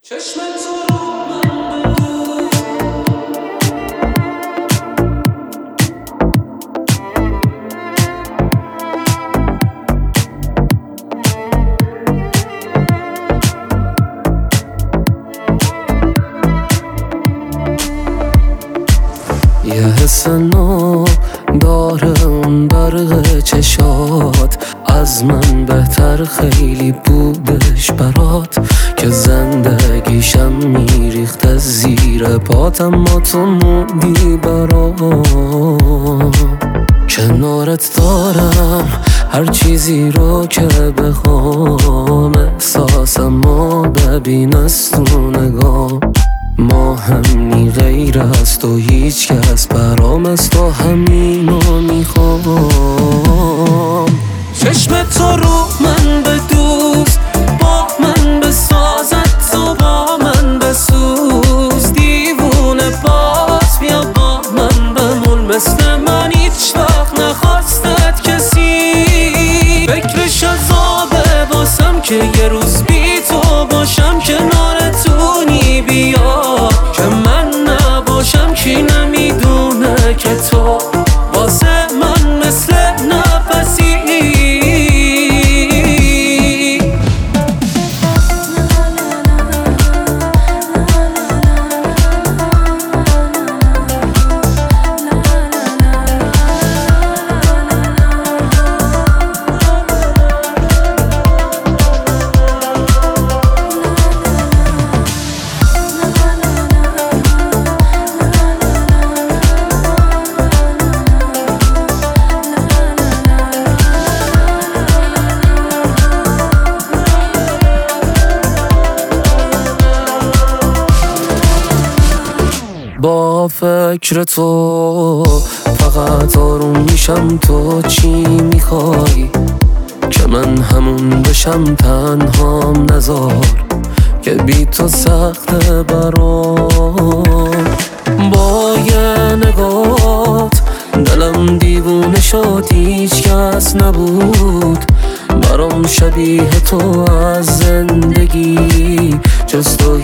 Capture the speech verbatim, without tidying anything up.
چشم تو رو من یه حس نو داره اون برق چشات، از من بهتر خیلی بودش برات که زندگیشم میریخت از زیر پات، اما تو موندی برام. کنارت دارم هر چیزی رو که بخوام، احساسمو ببین از تو نگاه. ما همنی غیر از تو هیچ کس برام، از تو همینو میخوام. چشم تو رو من بدوز، با من بسازد تو با من بسوز. دیوونه باز بیا با من بمون، مثل من هیچ وقت نخواستت کسی. فکرش عذابه واسم که یه روز بی تو باشم کنارتونی. بیا که من نباشم کی نمیدونه که تو واسه من مثل نفسی. با فکر تو فقط آروم میشم. تو چی میخوای که من همون بشم؟ تنهام نذار که بی تو سخته برام. با یه نگات دلم دیوونه شد، هیچ کس نبود برام شبیه تو از زندگی، جز تو